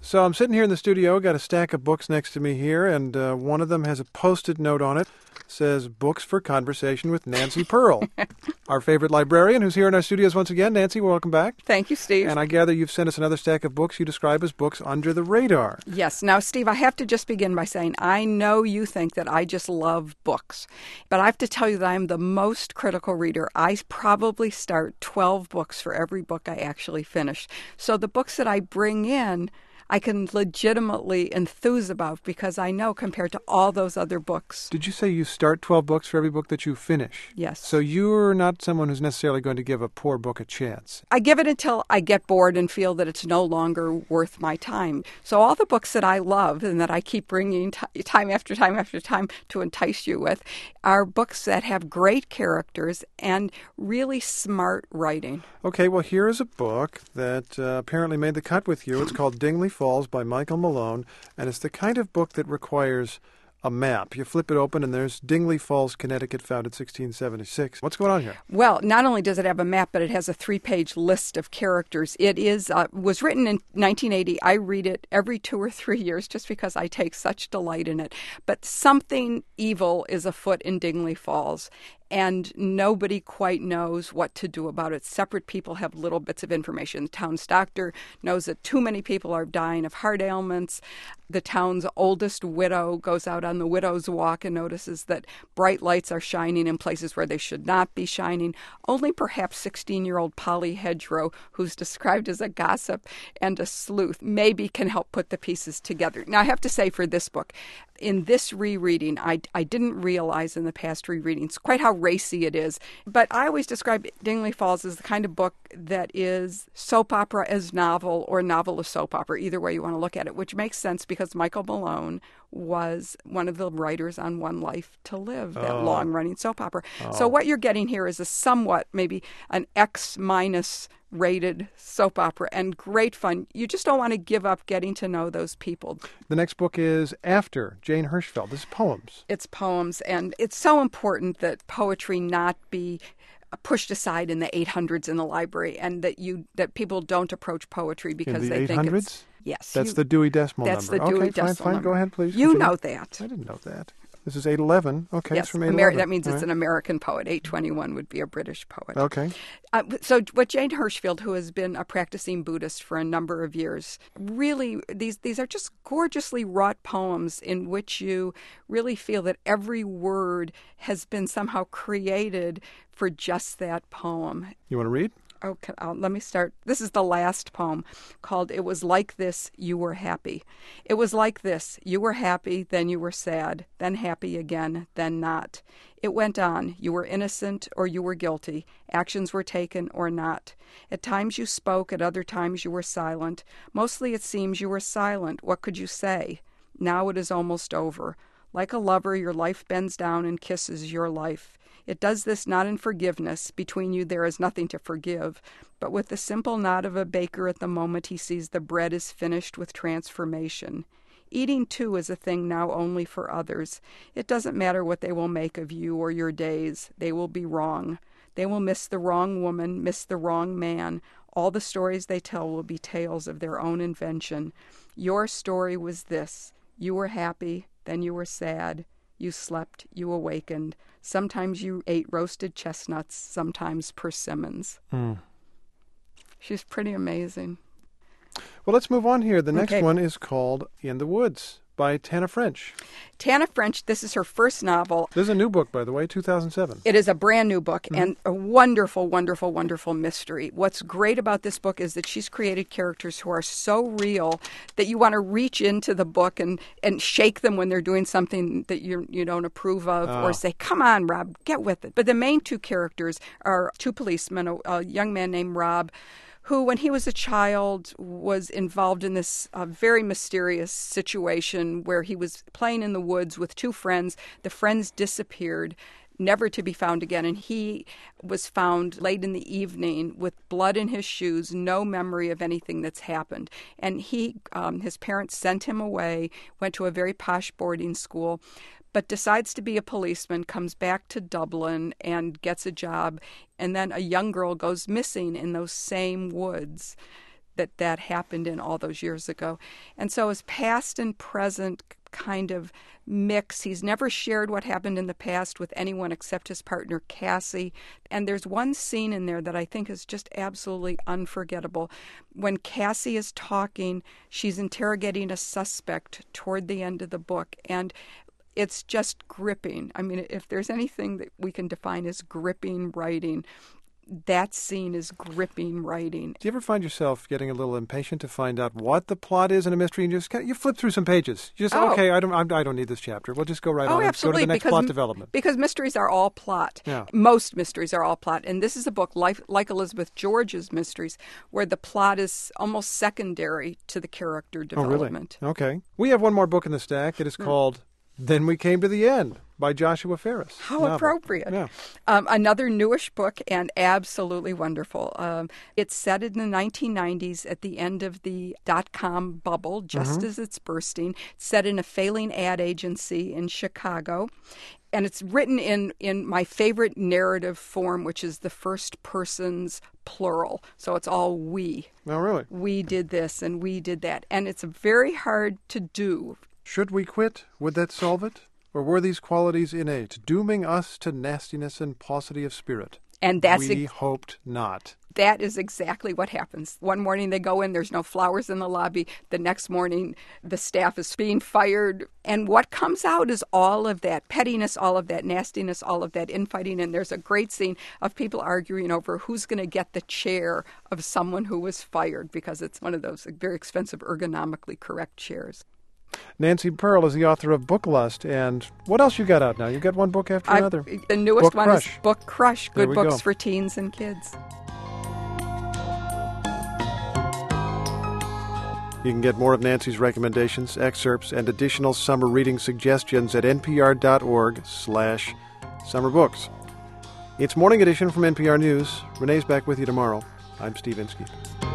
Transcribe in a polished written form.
So I'm sitting here in the studio, got a stack of books next to me here, and one of them has a Post-it note on it. Says Books for Conversation with Nancy Pearl, our favorite librarian, who's here in our studios once again. Nancy, welcome back. Thank you, Steve. And I gather you've sent us another stack of books you describe as books under the radar. Yes. Now, Steve, I have to just begin by saying I know you think that I just love books, but I have to tell you that I'm the most critical reader. I probably start 12 books for every book I actually finish. So the books that I bring in, I can legitimately enthuse about because I know compared to all those other books. Did you say you start 12 books for every book that you finish? Yes. So you're not someone who's necessarily going to give a poor book a chance. I give it until I get bored and feel that it's no longer worth my time. So all the books that I love and that I keep bringing time after time after time to entice you with are books that have great characters and really smart writing. Okay, well, here is a book that apparently made the cut with you. It's called Dingley Falls by Michael Malone, and it's the kind of book that requires a map. You flip it open, and there's Dingley Falls, Connecticut, founded 1676. What's going on here? Well, not only does it have a map, but it has a 3-page list of characters. It was written in 1980. I read it every 2 or 3 years just because I take such delight in it. But something evil is afoot in Dingley Falls, and nobody quite knows what to do about it. Separate people have little bits of information. The town's doctor knows that too many people are dying of heart ailments. The town's oldest widow goes out on the widow's walk and notices that bright lights are shining in places where they should not be shining. Only perhaps 16-year-old Polly Hedgerow, who's described as a gossip and a sleuth, maybe can help put the pieces together. Now, I have to say for this book, in this rereading, I didn't realize in the past rereadings quite how racy it is. But I always describe Dingley Falls as the kind of book that is soap opera as novel or novel as soap opera, either way you want to look at it, which makes sense because Michael Malone was one of the writers on One Life to Live, that long-running soap opera. So what you're getting here is a somewhat, maybe an X- rated soap opera and great fun. You just don't want to give up getting to know those people. The next book is After, Jane Hirschfeld. This is poems. It's poems, and it's so important that poetry not be pushed aside in the 800s in the library, and that people don't approach poetry because they think it's... Yes. That's the Dewey Decimal That's number. the Dewey Okay, Decimal number. Go ahead, please. You Continue. know that. I didn't know that. This is 811. Okay, yes, it's from 811. That means All it's right. an American poet. 821 would be a British poet. Okay. So what Jane Hirschfeld, who has been a practicing Buddhist for a number of years, really, these are just gorgeously wrought poems in which you really feel that every word has been somehow created for just that poem. You want to read? Okay, let me start. This is the last poem called It Was Like This, You Were Happy. It was like this. You were happy, then you were sad, then happy again, then not. It went on. You were innocent or you were guilty. Actions were taken or not. At times you spoke, at other times you were silent. Mostly it seems you were silent. What could you say? Now it is almost over. Like a lover, your life bends down and kisses your life. It does this not in forgiveness. Between you there is nothing to forgive, but with the simple nod of a baker at the moment he sees the bread is finished with transformation. Eating, too, is a thing now only for others. It doesn't matter what they will make of you or your days. They will be wrong. They will miss the wrong woman, miss the wrong man. All the stories they tell will be tales of their own invention. Your story was this. You were happy, then you were sad. You slept, you awakened. Sometimes you ate roasted chestnuts, sometimes persimmons. She's pretty amazing. Well, let's move on here. The next Okay. one is called In the Woods by Tana French. Tana French, this is her first novel. This is a new book, by the way, 2007. It is a brand new book and a wonderful, wonderful, wonderful mystery. What's great about this book is that she's created characters who are so real that you want to reach into the book and shake them when they're doing something that you don't approve of or say, come on, Rob, get with it. But the main two characters are two policemen, a young man named Rob, who, when he was a child, was involved in this very mysterious situation where he was playing in the woods with two friends. The friends disappeared, never to be found again, and he was found late in the evening with blood in his shoes, no memory of anything that's happened. And his parents sent him away, went to a very posh boarding school, but decides to be a policeman, comes back to Dublin and gets a job, and then a young girl goes missing in those same woods that happened in all those years ago. And so his past and present kind of mix. He's never shared what happened in the past with anyone except his partner, Cassie. And there's one scene in there that I think is just absolutely unforgettable. When Cassie is talking, she's interrogating a suspect toward the end of the book. And it's just gripping. I mean, if there's anything that we can define as gripping writing, that scene is gripping writing. Do you ever find yourself getting a little impatient to find out what the plot is in a mystery, and you flip through some pages? You just okay, I don't need this chapter. We'll just go right on and go to the next plot development. Because mysteries are all plot. Yeah. Most mysteries are all plot, and this is a book like Elizabeth George's mysteries, where the plot is almost secondary to the character development. Oh, really? Okay. We have one more book in the stack. It is called Then We Came to the End by Joshua Ferris. How novel. Appropriate. Yeah. Another newish book and absolutely wonderful. It's set in the 1990s at the end of the dot-com bubble, just as it's bursting. It's set in a failing ad agency in Chicago. And it's written in my favorite narrative form, which is the first person's plural. So it's all we. Oh, really? We did this and we did that. And it's very hard to do. Should we quit? Would that solve it? Or were these qualities innate, dooming us to nastiness and paucity of spirit? And that's we hoped not. That is exactly what happens. One morning they go in, there's no flowers in the lobby. The next morning the staff is being fired. And what comes out is all of that pettiness, all of that nastiness, all of that infighting. And there's a great scene of people arguing over who's going to get the chair of someone who was fired, because it's one of those very expensive, ergonomically correct chairs. Nancy Pearl is the author of Book Lust, and what else you got out now? You got one book after another. The newest Book one Crush. is Book Crush, There good we books go. for teens and kids. You can get more of Nancy's recommendations, excerpts, and additional summer reading suggestions at npr.org/summerbooks. It's Morning Edition from NPR News. Renee's back with you tomorrow. I'm Steve Inskeep.